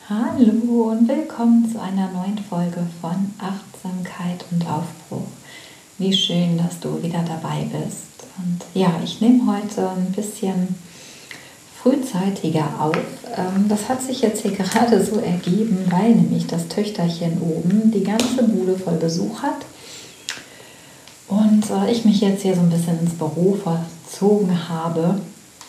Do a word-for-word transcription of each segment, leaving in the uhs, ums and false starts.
Hallo und willkommen zu einer neuen Folge von Achtsamkeit und Aufbruch. Wie schön, dass du wieder dabei bist. Und ja, ich nehme heute ein bisschen frühzeitiger auf. Das hat sich jetzt hier gerade so ergeben, weil nämlich das Töchterchen oben die ganze Bude voll Besuch hat. Und ich mich jetzt hier so ein bisschen ins Büro verzogen habe,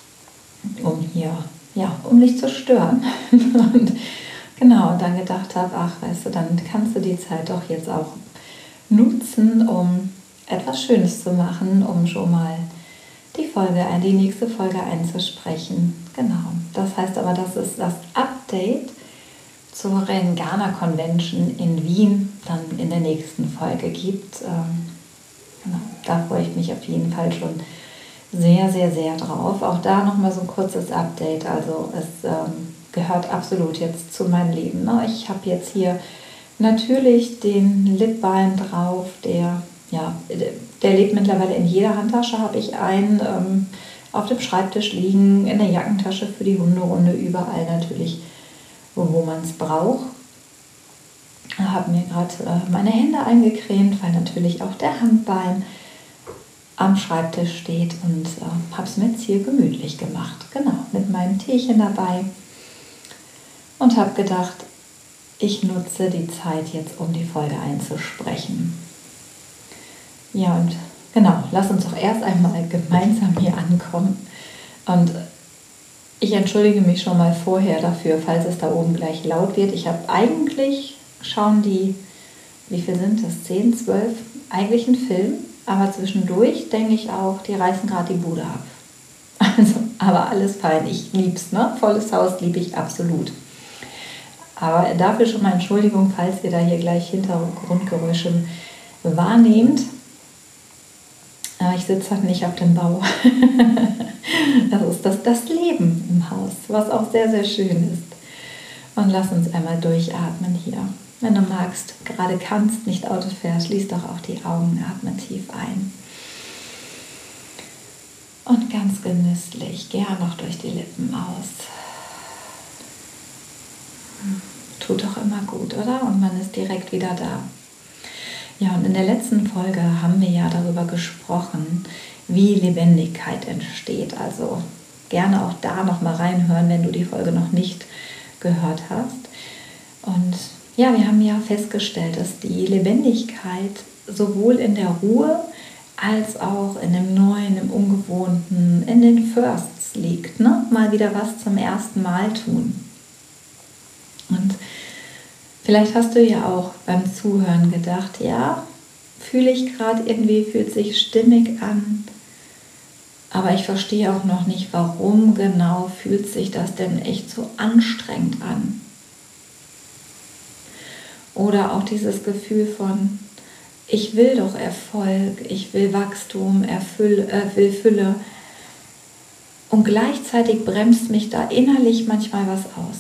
um hier, ja, um nicht zu stören. Und genau, dann gedacht habe, ach, weißt du, dann kannst du die Zeit doch jetzt auch nutzen, um etwas Schönes zu machen, um schon mal die Folge, die nächste Folge einzusprechen. Genau, das heißt aber, dass es das Update zur Rengana Convention in Wien dann in der nächsten Folge gibt. Genau, da freue ich mich auf jeden Fall schon sehr, sehr, sehr drauf. Auch da nochmal so ein kurzes Update. Also es ähm, gehört absolut jetzt zu meinem Leben. Ne? Ich habe jetzt hier natürlich den Lipbalm drauf, der, ja, der lebt mittlerweile in jeder Handtasche, habe ich einen ähm, auf dem Schreibtisch liegen, in der Jackentasche für die Hunderunde, überall natürlich, wo, wo man es braucht. Ich habe mir gerade äh, meine Hände eingecremt, weil natürlich auch der Handbalm am Schreibtisch steht und äh, habe es mir jetzt hier gemütlich gemacht. Genau, mit meinem Teechen dabei. Und habe gedacht, ich nutze die Zeit jetzt, um die Folge einzusprechen. Ja, und genau, lass uns doch erst einmal gemeinsam hier ankommen. Und ich entschuldige mich schon mal vorher dafür, falls es da oben gleich laut wird. Ich habe eigentlich, schauen die, wie viel sind das, zehn, zwölf, eigentlich einen Film, aber zwischendurch denke ich auch, die reißen gerade die Bude ab. Also, aber alles fein, ich lieb's, ne? Volles Haus liebe ich absolut. Aber dafür schon mal Entschuldigung, falls ihr da hier gleich Hintergrundgeräusche wahrnehmt. Ich sitze halt nicht auf dem Bau. Das ist das, das Leben im Haus, was auch sehr, sehr schön ist. Und lass uns einmal durchatmen hier. Wenn du magst, gerade kannst, nicht Auto fährst, schließ doch auch die Augen, atme tief ein. Und ganz genüsslich, gern noch durch die Lippen aus. Tut doch immer gut, oder? Und man ist direkt wieder da. Ja, und in der letzten Folge haben wir ja darüber gesprochen, wie Lebendigkeit entsteht. Also gerne auch da nochmal reinhören, wenn du die Folge noch nicht gehört hast. Und ja, wir haben ja festgestellt, dass die Lebendigkeit sowohl in der Ruhe als auch in dem Neuen, im Ungewohnten, in den Firsts liegt. Ne? Mal wieder was zum ersten Mal tun. Und vielleicht hast du ja auch beim Zuhören gedacht, ja, fühle ich gerade irgendwie, fühlt sich stimmig an, aber ich verstehe auch noch nicht, warum genau fühlt sich das denn echt so anstrengend an. Oder auch dieses Gefühl von, ich will doch Erfolg, ich will Wachstum, erfüll, äh, will Fülle und gleichzeitig bremst mich da innerlich manchmal was aus.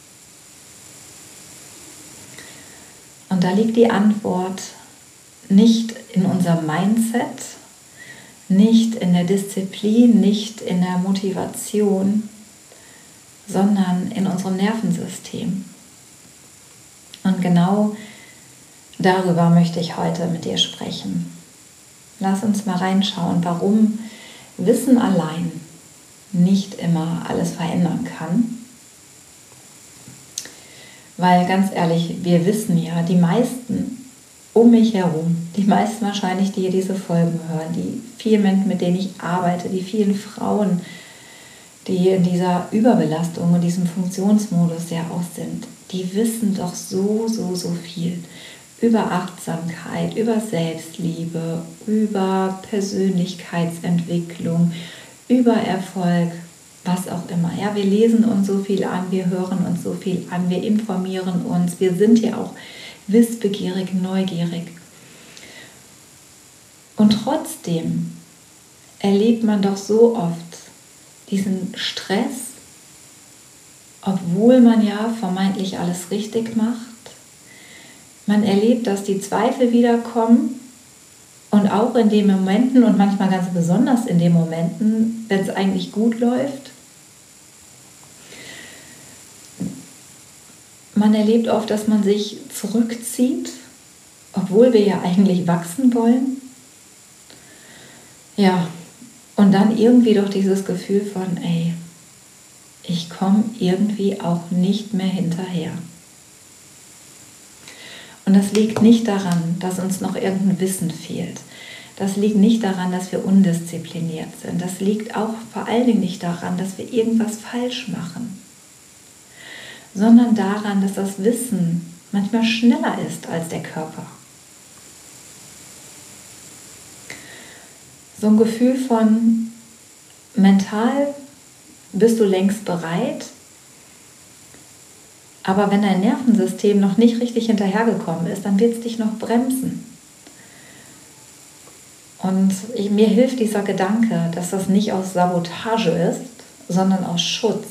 Und da liegt die Antwort nicht in unserem Mindset, nicht in der Disziplin, nicht in der Motivation, sondern in unserem Nervensystem. Und genau darüber möchte ich heute mit dir sprechen. Lass uns mal reinschauen, warum Wissen allein nicht immer alles verändern kann. Weil ganz ehrlich, wir wissen ja, die meisten um mich herum, die meisten wahrscheinlich, die hier diese Folgen hören, die vielen Menschen, mit denen ich arbeite, die vielen Frauen, die in dieser Überbelastung und diesem Funktionsmodus ja auch sind, die wissen doch so, so, so viel über Achtsamkeit, über Selbstliebe, über Persönlichkeitsentwicklung, über Erfolg, was auch immer. Ja, wir lesen uns so viel an, wir hören uns so viel an, wir informieren uns, wir sind ja auch wissbegierig, neugierig. Und trotzdem erlebt man doch so oft diesen Stress, obwohl man ja vermeintlich alles richtig macht. Man erlebt, dass die Zweifel wiederkommen und auch in den Momenten und manchmal ganz besonders in den Momenten, wenn es eigentlich gut läuft. man erlebt oft, dass man sich zurückzieht, obwohl wir ja eigentlich wachsen wollen. Ja, und dann irgendwie doch dieses Gefühl von, ey, ich komme irgendwie auch nicht mehr hinterher. Und das liegt nicht daran, dass uns noch irgendein Wissen fehlt. Das liegt nicht daran, dass wir undiszipliniert sind. Das liegt auch vor allen Dingen nicht daran, dass wir irgendwas falsch machen, sondern daran, dass das Wissen manchmal schneller ist als der Körper. So ein Gefühl von mental bist du längst bereit, aber wenn dein Nervensystem noch nicht richtig hinterhergekommen ist, dann wird es dich noch bremsen. Und ich, mir hilft dieser Gedanke, dass das nicht aus Sabotage ist, sondern aus Schutz.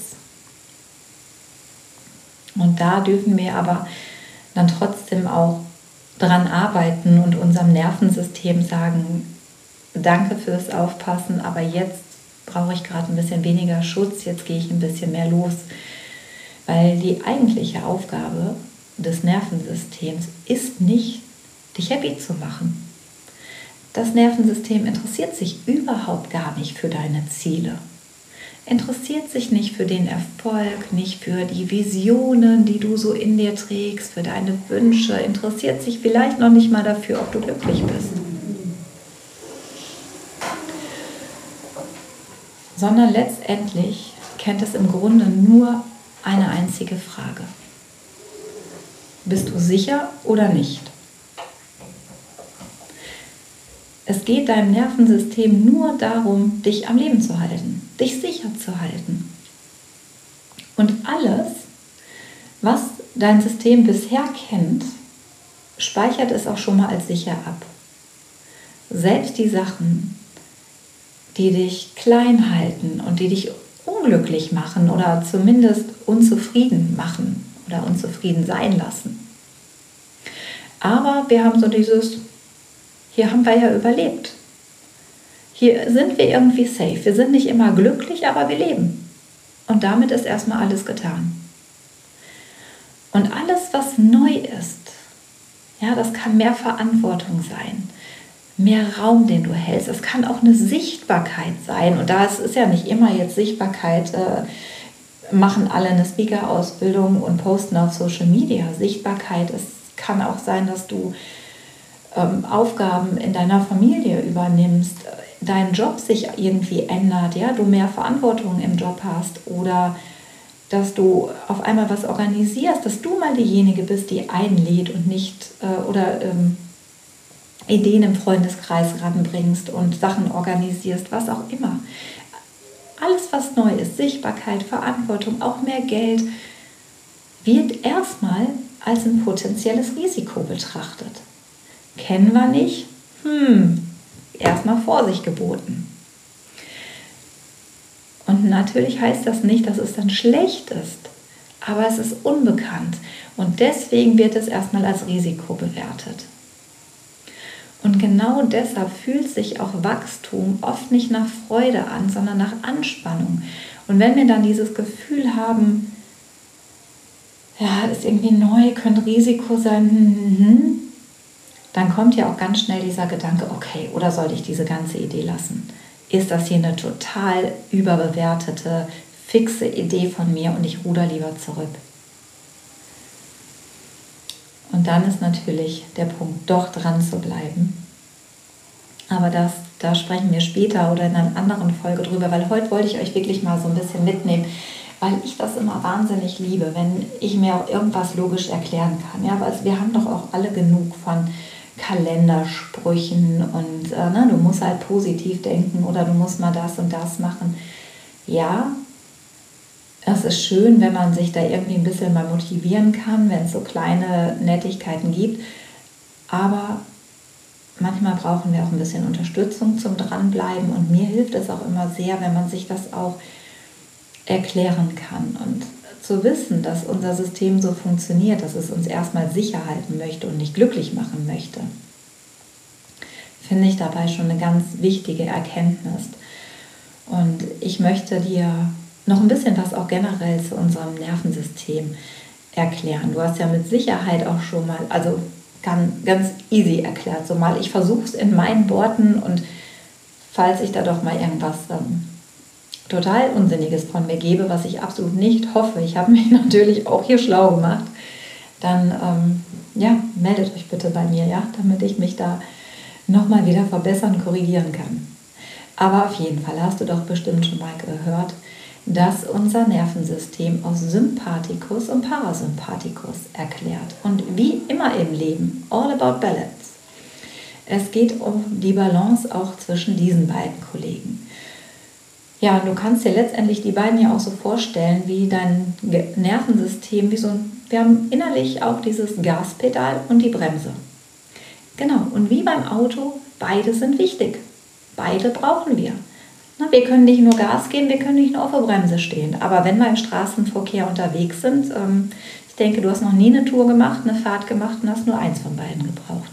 Und da dürfen wir aber dann trotzdem auch dran arbeiten und unserem Nervensystem sagen, danke fürs Aufpassen, aber jetzt brauche ich gerade ein bisschen weniger Schutz, jetzt gehe ich ein bisschen mehr los. Weil die eigentliche Aufgabe des Nervensystems ist nicht, dich happy zu machen. Das Nervensystem interessiert sich überhaupt gar nicht für deine Ziele. Interessiert sich nicht für den Erfolg, nicht für die Visionen, die du so in dir trägst, für deine Wünsche, interessiert sich vielleicht noch nicht mal dafür, ob du glücklich bist. Sondern letztendlich kennt es im Grunde nur eine einzige Frage. Bist du sicher oder nicht? Es geht deinem Nervensystem nur darum, dich am Leben zu halten, dich sicher zu halten. Und alles, was dein System bisher kennt, speichert es auch schon mal als sicher ab. Selbst die Sachen, die dich klein halten und die dich unglücklich machen oder zumindest unzufrieden machen oder unzufrieden sein lassen. Aber wir haben so dieses, hier haben wir ja überlebt. Hier sind wir irgendwie safe. Wir sind nicht immer glücklich, aber wir leben. Und damit ist erstmal alles getan. Und alles, was neu ist, ja, das kann mehr Verantwortung sein. Mehr Raum, den du hältst. Es kann auch eine Sichtbarkeit sein. Und da ist ja nicht immer jetzt Sichtbarkeit, äh, machen alle eine Speaker-Ausbildung und posten auf Social Media. Sichtbarkeit, es kann auch sein, dass du ähm, Aufgaben in deiner Familie übernimmst, dein Job sich irgendwie ändert, ja, du mehr Verantwortung im Job hast oder dass du auf einmal was organisierst, dass du mal diejenige bist, die einlädt und nicht äh, oder ähm, Ideen im Freundeskreis ranbringst und Sachen organisierst, was auch immer. Alles, was neu ist, Sichtbarkeit, Verantwortung, auch mehr Geld, wird erstmal als ein potenzielles Risiko betrachtet. Kennen wir nicht? Hm, erstmal Vorsicht geboten. Und natürlich heißt das nicht, dass es dann schlecht ist, aber es ist unbekannt und deswegen wird es erstmal als Risiko bewertet. Und genau deshalb fühlt sich auch Wachstum oft nicht nach Freude an, sondern nach Anspannung. Und wenn wir dann dieses Gefühl haben, ja, ist irgendwie neu, könnte Risiko sein, hm, hm, dann kommt ja auch ganz schnell dieser Gedanke, okay, oder sollte ich diese ganze Idee lassen? Ist das hier eine total überbewertete, fixe Idee von mir und ich ruder lieber zurück? Und dann ist natürlich der Punkt, doch dran zu bleiben. Aber das, da sprechen wir später oder in einer anderen Folge drüber, weil heute wollte ich euch wirklich mal so ein bisschen mitnehmen, weil ich das immer wahnsinnig liebe, wenn ich mir auch irgendwas logisch erklären kann. Ja, aber wir haben doch auch alle genug von Kalendersprüchen und äh, ne, du musst halt positiv denken oder du musst mal das und das machen. Ja, es ist schön, wenn man sich da irgendwie ein bisschen mal motivieren kann, wenn es so kleine Nettigkeiten gibt. Aber manchmal brauchen wir auch ein bisschen Unterstützung zum Dranbleiben. Und mir hilft es auch immer sehr, wenn man sich das auch erklären kann. Und zu wissen, dass unser System so funktioniert, dass es uns erstmal sicher halten möchte und nicht glücklich machen möchte, finde ich dabei schon eine ganz wichtige Erkenntnis. Und ich möchte dir noch ein bisschen was auch generell zu unserem Nervensystem erklären. Du hast ja mit Sicherheit auch schon mal, also ganz, ganz easy erklärt, so mal, ich versuche es in meinen Worten und falls ich da doch mal irgendwas ähm, total Unsinniges von mir gebe, was ich absolut nicht hoffe, ich habe mich natürlich auch hier schlau gemacht, dann ähm, ja, meldet euch bitte bei mir, ja, damit ich mich da nochmal wieder verbessern, korrigieren kann. Aber auf jeden Fall hast du doch bestimmt schon mal gehört, dass unser Nervensystem aus Sympathikus und Parasympathikus erklärt. Und wie immer im Leben, all about balance. Es geht um die Balance auch zwischen diesen beiden Kollegen. Ja, du kannst dir letztendlich die beiden ja auch so vorstellen, wie dein Nervensystem, wie so ein, wir haben innerlich auch dieses Gaspedal und die Bremse. Genau, und wie beim Auto, beide sind wichtig. Beide brauchen wir. Na, wir können nicht nur Gas geben, wir können nicht nur auf der Bremse stehen. Aber wenn wir im Straßenverkehr unterwegs sind, ähm, ich denke, du hast noch nie eine Tour gemacht, eine Fahrt gemacht und hast nur eins von beiden gebraucht.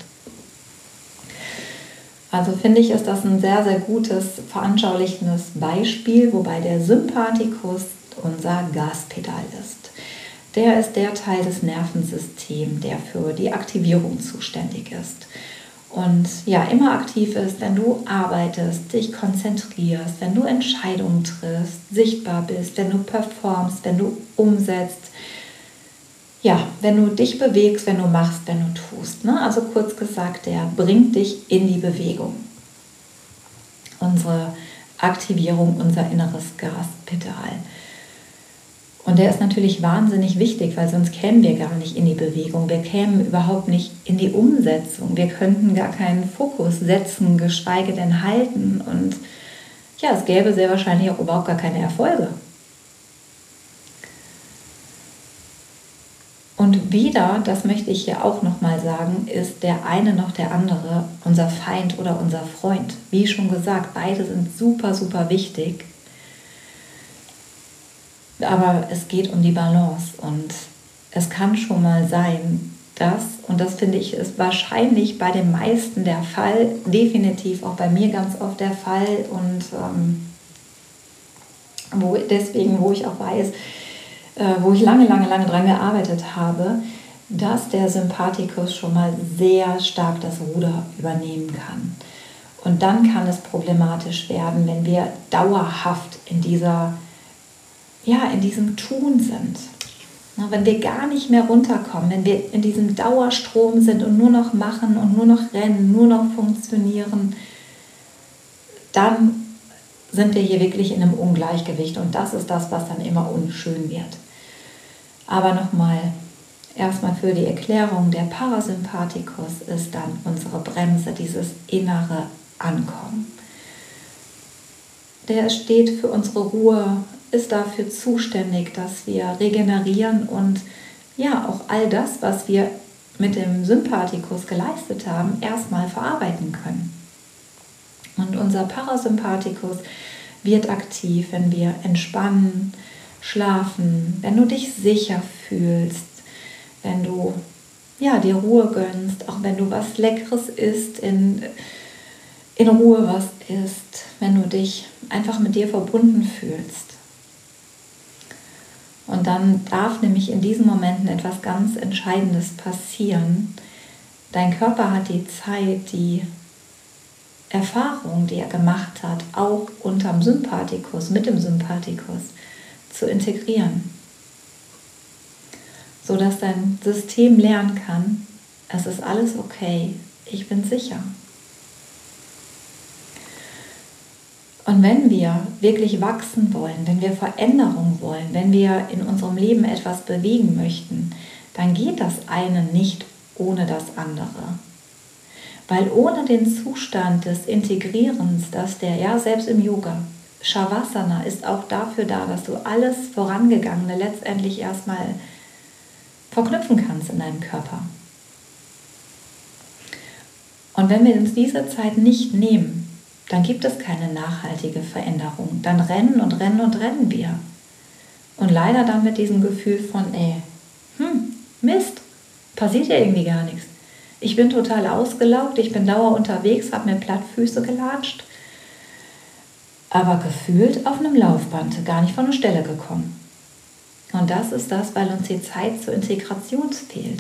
Also finde ich, ist das ein sehr, sehr gutes, veranschaulichendes Beispiel, wobei der Sympathikus unser Gaspedal ist. Der ist der Teil des Nervensystems, der für die Aktivierung zuständig ist. Und ja, immer aktiv ist, wenn du arbeitest, dich konzentrierst, wenn du Entscheidungen triffst, sichtbar bist, wenn du performst, wenn du umsetzt, ja, wenn du dich bewegst, wenn du machst, wenn du tust. Ne? Also kurz gesagt, der bringt dich in die Bewegung. Unsere Aktivierung, unser inneres Gaspedal. Und der ist natürlich wahnsinnig wichtig, weil sonst kämen wir gar nicht in die Bewegung. Wir kämen überhaupt nicht in die Umsetzung. Wir könnten gar keinen Fokus setzen, geschweige denn halten. Und ja, es gäbe sehr wahrscheinlich auch überhaupt gar keine Erfolge. Und wieder, das möchte ich hier auch nochmal sagen, ist der eine noch der andere unser Feind oder unser Freund. Wie schon gesagt, beide sind super, super wichtig. Aber es geht um die Balance und es kann schon mal sein, dass, und das finde ich ist wahrscheinlich bei den meisten der Fall, definitiv auch bei mir ganz oft der Fall und ähm, wo, deswegen, wo ich auch weiß, äh, wo ich lange, lange, lange dran gearbeitet habe, dass der Sympathikus schon mal sehr stark das Ruder übernehmen kann. Und dann kann es problematisch werden, wenn wir dauerhaft in dieser ja, in diesem Tun sind. Na, wenn wir gar nicht mehr runterkommen, wenn wir in diesem Dauerstrom sind und nur noch machen und nur noch rennen, nur noch funktionieren, dann sind wir hier wirklich in einem Ungleichgewicht und das ist das, was dann immer unschön wird. Aber nochmal, erstmal für die Erklärung, der Parasympathikus ist dann unsere Bremse, dieses innere Ankommen. Der steht für unsere Ruhe, ist dafür zuständig, dass wir regenerieren und ja, auch all das, was wir mit dem Sympathikus geleistet haben, erstmal verarbeiten können. Und unser Parasympathikus wird aktiv, wenn wir entspannen, schlafen, wenn du dich sicher fühlst, wenn du ja, dir Ruhe gönnst, auch wenn du was Leckeres isst, in, in Ruhe was isst, wenn du dich einfach mit dir verbunden fühlst. Und dann darf nämlich in diesen Momenten etwas ganz Entscheidendes passieren. Dein Körper hat die Zeit, die Erfahrung, die er gemacht hat, auch unterm Sympathikus, mit dem Sympathikus zu integrieren. Sodass dein System lernen kann, es ist alles okay, ich bin sicher. Und wenn wir wirklich wachsen wollen, wenn wir Veränderung wollen, wenn wir in unserem Leben etwas bewegen möchten, dann geht das eine nicht ohne das andere. Weil ohne den Zustand des Integrierens, dass der, ja selbst im Yoga, Shavasana ist auch dafür da, dass du alles Vorangegangene letztendlich erstmal verknüpfen kannst in deinem Körper. Und wenn wir uns diese Zeit nicht nehmen, dann gibt es keine nachhaltige Veränderung. Dann rennen und rennen und rennen wir. Und leider dann mit diesem Gefühl von, ey, hm, Mist, passiert ja irgendwie gar nichts. Ich bin total ausgelaugt, ich bin dauer unterwegs, habe mir Plattfüße gelatscht, aber gefühlt auf einem Laufband, gar nicht von der Stelle gekommen. Und das ist das, weil uns die Zeit zur Integration fehlt.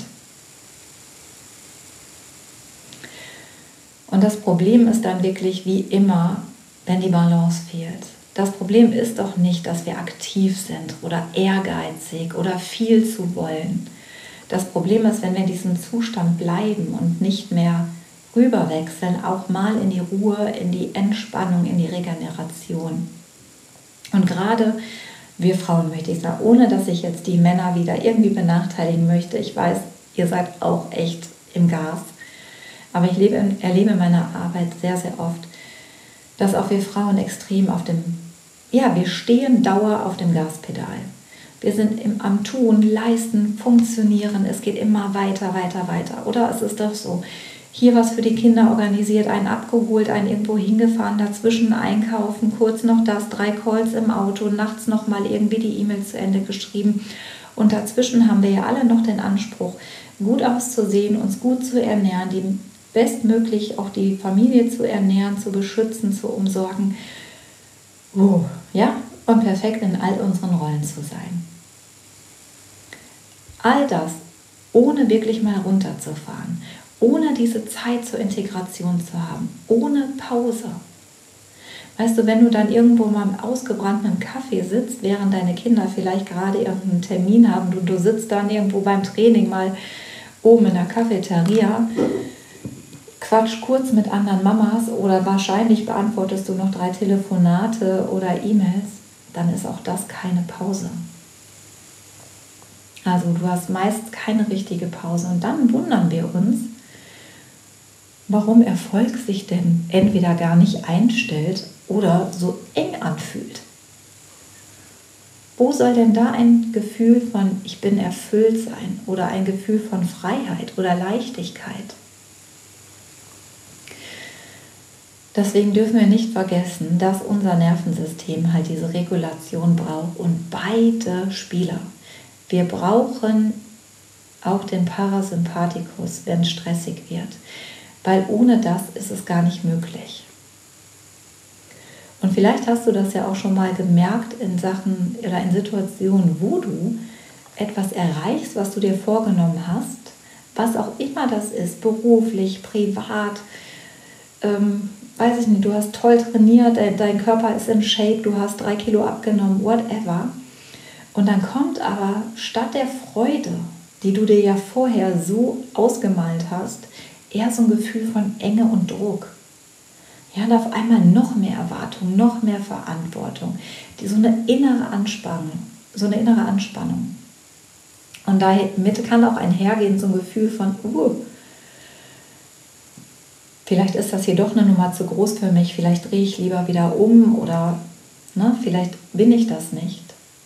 Und das Problem ist dann wirklich wie immer, wenn die Balance fehlt. Das Problem ist doch nicht, dass wir aktiv sind oder ehrgeizig oder viel zu wollen. Das Problem ist, wenn wir in diesem Zustand bleiben und nicht mehr rüberwechseln, auch mal in die Ruhe, in die Entspannung, in die Regeneration. Und gerade wir Frauen, möchte ich sagen, ohne dass ich jetzt die Männer wieder irgendwie benachteiligen möchte, ich weiß, ihr seid auch echt im Gas, aber ich lebe, erlebe in meiner Arbeit sehr, sehr oft, dass auch wir Frauen extrem auf dem, ja, wir stehen Dauer auf dem Gaspedal. Wir sind im, am Tun, Leisten, Funktionieren, es geht immer weiter, weiter, weiter. Oder es ist doch so, hier was für die Kinder organisiert, einen abgeholt, einen irgendwo hingefahren, dazwischen einkaufen, kurz noch das, drei Calls im Auto, nachts noch mal irgendwie die E-Mail zu Ende geschrieben. Und dazwischen haben wir ja alle noch den Anspruch, gut auszusehen, uns gut zu ernähren, die bestmöglich auch die Familie zu ernähren, zu beschützen, zu umsorgen. Uh, ja, und perfekt in all unseren Rollen zu sein. All das, ohne wirklich mal runterzufahren, ohne diese Zeit zur Integration zu haben, ohne Pause. Weißt du, wenn du dann irgendwo mal im ausgebrannten Kaffee sitzt, während deine Kinder vielleicht gerade irgendeinen Termin haben und du sitzt dann irgendwo beim Training mal oben in der Cafeteria, quatsch kurz mit anderen Mamas oder wahrscheinlich beantwortest du noch drei Telefonate oder E-Mails, dann ist auch das keine Pause. Also du hast meist keine richtige Pause und dann wundern wir uns, warum Erfolg sich denn entweder gar nicht einstellt oder so eng anfühlt. Wo soll denn da ein Gefühl von ich bin erfüllt sein oder ein Gefühl von Freiheit oder Leichtigkeit? Deswegen dürfen wir nicht vergessen, dass unser Nervensystem halt diese Regulation braucht und beide Spieler. Wir brauchen auch den Parasympathikus, wenn es stressig wird, weil ohne das ist es gar nicht möglich. Und vielleicht hast du das ja auch schon mal gemerkt in Sachen oder in Situationen, wo du etwas erreichst, was du dir vorgenommen hast, was auch immer das ist, beruflich, privat, ähm, weiß ich nicht, du hast toll trainiert, dein, dein Körper ist in Shape, du hast drei Kilo abgenommen, whatever. Und dann kommt aber statt der Freude, die du dir ja vorher so ausgemalt hast, eher so ein Gefühl von Enge und Druck. Ja, und auf einmal noch mehr Erwartung, noch mehr Verantwortung, die, so eine innere Anspannung, so eine innere Anspannung. Und damit kann auch einhergehen so ein Gefühl von, uh, vielleicht ist das hier doch eine Nummer zu groß für mich, vielleicht drehe ich lieber wieder um oder ne, vielleicht bin ich das nicht.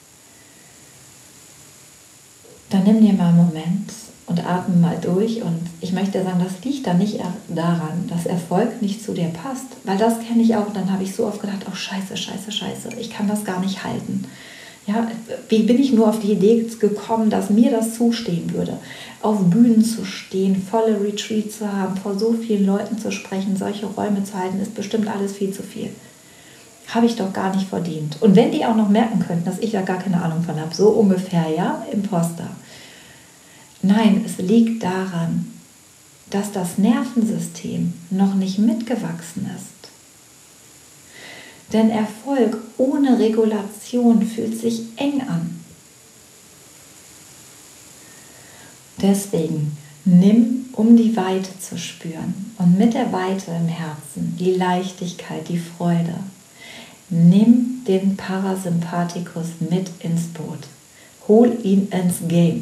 Dann nimm dir mal einen Moment und atme mal durch und ich möchte sagen, das liegt dann nicht daran, dass Erfolg nicht zu dir passt, weil das kenne ich auch, dann habe ich so oft gedacht, oh scheiße, scheiße, scheiße, ich kann das gar nicht halten. Ja, wie bin ich nur auf die Idee gekommen, dass mir das zustehen würde, auf Bühnen zu stehen, volle Retreat zu haben, vor so vielen Leuten zu sprechen, solche Räume zu halten, ist bestimmt alles viel zu viel. Habe ich doch gar nicht verdient. Und wenn die auch noch merken könnten, dass ich da gar keine Ahnung von habe, so ungefähr, ja, Imposter. Nein, es liegt daran, dass das Nervensystem noch nicht mitgewachsen ist. Denn Erfolg ohne Regulation fühlt sich eng an. Deswegen nimm, um die Weite zu spüren und mit der Weite im Herzen die Leichtigkeit, die Freude. Nimm den Parasympathikus mit ins Boot. Hol ihn ins Game.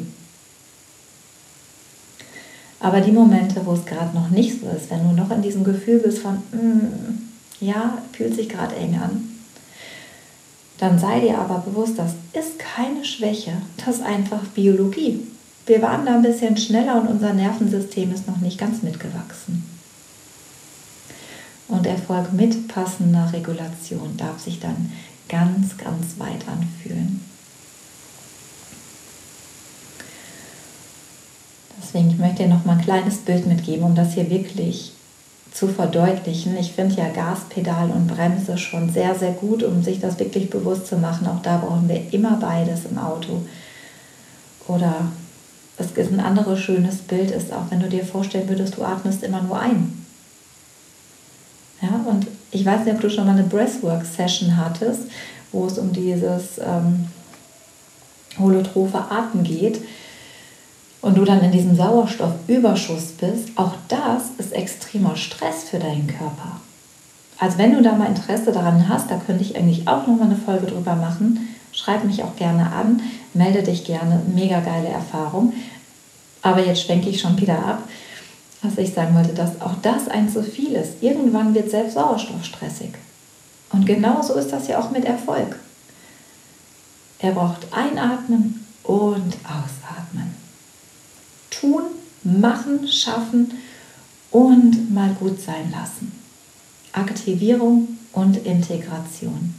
Aber die Momente, wo es gerade noch nicht so ist, wenn du noch in diesem Gefühl bist von, mm, ja, fühlt sich gerade eng an, dann sei dir aber bewusst, das ist keine Schwäche, das ist einfach Biologie. Wir waren da ein bisschen schneller und unser Nervensystem ist noch nicht ganz mitgewachsen. Und Erfolg mit passender Regulation darf sich dann ganz, ganz weit anfühlen. Deswegen, ich möchte dir noch mal ein kleines Bild mitgeben, um das hier wirklich zu verdeutlichen. Ich finde ja Gaspedal und Bremse schon sehr, sehr gut, um sich das wirklich bewusst zu machen. Auch da brauchen wir immer beides im Auto. Oder es ist ein anderes schönes Bild, ist auch, wenn du dir vorstellen würdest, du atmest immer nur ein. Ja, und ich weiß nicht, ob du schon mal eine Breathwork-Session hattest, wo es um dieses ähm, holotrophe Atmen geht und du dann in diesem Sauerstoffüberschuss bist. Auch das ist extremer Stress für deinen Körper. Also wenn du da mal Interesse daran hast, da könnte ich eigentlich auch nochmal eine Folge drüber machen. Schreib mich auch gerne an, melde dich gerne, mega geile Erfahrung. Aber jetzt schwenke ich schon wieder ab, was ich sagen wollte, dass auch das ein zu viel ist. Irgendwann wird selbst Sauerstoff stressig. Und genauso ist das ja auch mit Erfolg. Er braucht einatmen und ausatmen. Tun, machen, schaffen und mal gut sein lassen. Aktivierung und Integration.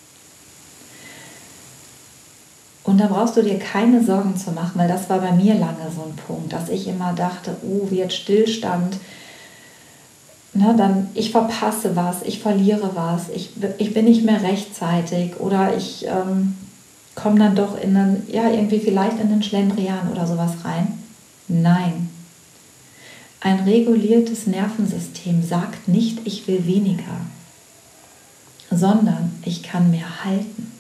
Und da brauchst du dir keine Sorgen zu machen, weil das war bei mir lange so ein Punkt, dass ich immer dachte, oh, wie jetzt Stillstand, na, dann ich verpasse was, ich verliere was, ich, ich bin nicht mehr rechtzeitig oder ich ähm, komme dann doch in einen, ja, irgendwie vielleicht in den Schlendrian oder sowas rein. Nein. Ein reguliertes Nervensystem sagt nicht, ich will weniger, sondern ich kann mehr halten.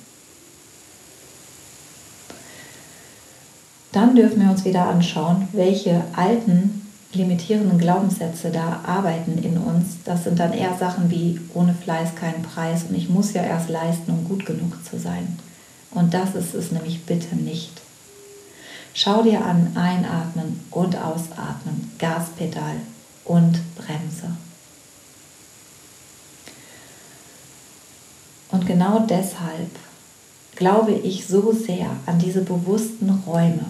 Dann dürfen wir uns wieder anschauen, welche alten, limitierenden Glaubenssätze da arbeiten in uns. Das sind dann eher Sachen wie ohne Fleiß keinen Preis und ich muss ja erst leisten, um gut genug zu sein. Und das ist es nämlich bitte nicht. Schau dir an, einatmen und ausatmen, Gaspedal und Bremse. Und genau deshalb glaube ich so sehr an diese bewussten Räume,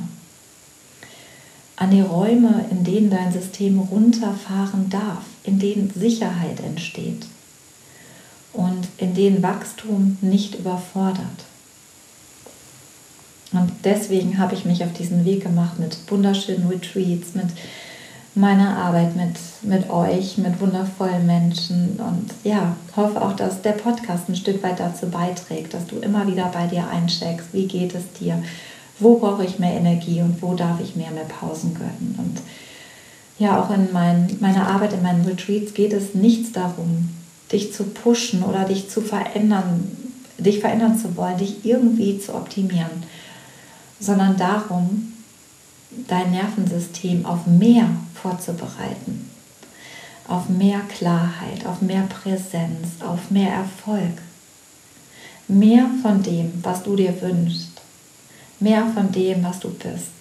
an die Räume, in denen dein System runterfahren darf, in denen Sicherheit entsteht und in denen Wachstum nicht überfordert. Und deswegen habe ich mich auf diesen Weg gemacht mit wunderschönen Retreats, mit meiner Arbeit mit, mit euch, mit wundervollen Menschen und ja, hoffe auch, dass der Podcast ein Stück weit dazu beiträgt, dass du immer wieder bei dir eincheckst, wie geht es dir, wo brauche ich mehr Energie und wo darf ich mehr, mehr Pausen gönnen. Und ja, auch in mein, meiner Arbeit, in meinen Retreats geht es nichts darum, dich zu pushen oder dich zu verändern, dich verändern zu wollen, dich irgendwie zu optimieren, sondern darum, dein Nervensystem auf mehr vorzubereiten, auf mehr Klarheit, auf mehr Präsenz, auf mehr Erfolg, mehr von dem, was du dir wünschst, mehr von dem, was du bist.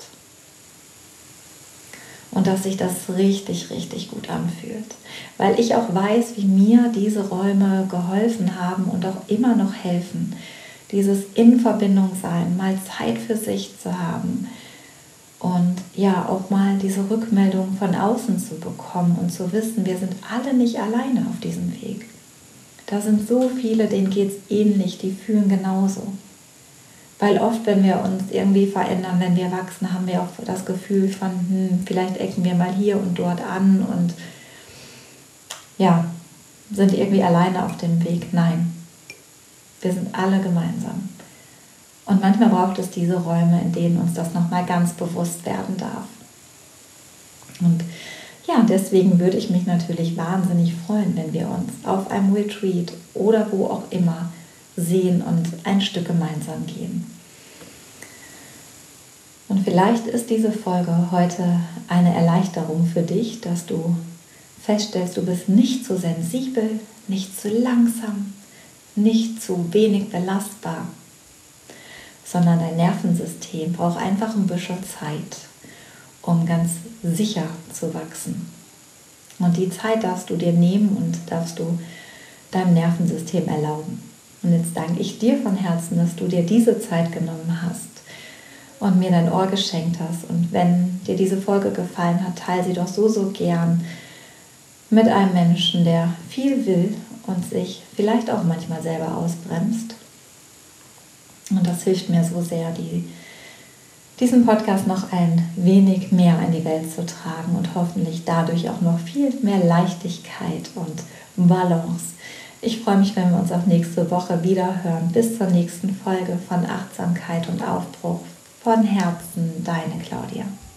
Und dass sich das richtig, richtig gut anfühlt. Weil ich auch weiß, wie mir diese Räume geholfen haben und auch immer noch helfen, dieses in Verbindung sein, mal Zeit für sich zu haben und ja, auch mal diese Rückmeldung von außen zu bekommen und zu wissen, wir sind alle nicht alleine auf diesem Weg. Da sind so viele, denen geht es ähnlich, die fühlen genauso. Weil oft, wenn wir uns irgendwie verändern, wenn wir wachsen, haben wir auch das Gefühl von, hm, vielleicht ecken wir mal hier und dort an und ja, sind irgendwie alleine auf dem Weg. Nein, wir sind alle gemeinsam. Und manchmal braucht es diese Räume, in denen uns das nochmal ganz bewusst werden darf. Und ja, deswegen würde ich mich natürlich wahnsinnig freuen, wenn wir uns auf einem Retreat oder wo auch immer sehen und ein Stück gemeinsam gehen. Und vielleicht ist diese Folge heute eine Erleichterung für dich, dass du feststellst, du bist nicht zu sensibel, nicht zu langsam, nicht zu wenig belastbar, sondern dein Nervensystem braucht einfach ein bisschen Zeit, um ganz sicher zu wachsen. Und die Zeit darfst du dir nehmen und darfst du deinem Nervensystem erlauben. Und jetzt danke ich dir von Herzen, dass du dir diese Zeit genommen hast und mir dein Ohr geschenkt hast. Und wenn dir diese Folge gefallen hat, teile sie doch so, so gern mit einem Menschen, der viel will und sich vielleicht auch manchmal selber ausbremst. Und das hilft mir so sehr, die, diesen Podcast noch ein wenig mehr in die Welt zu tragen und hoffentlich dadurch auch noch viel mehr Leichtigkeit und Balance. Ich freue mich, wenn wir uns auch nächste Woche wieder hören. Bis zur nächsten Folge von Achtsamkeit und Aufbruch von Herzen, deine Claudia.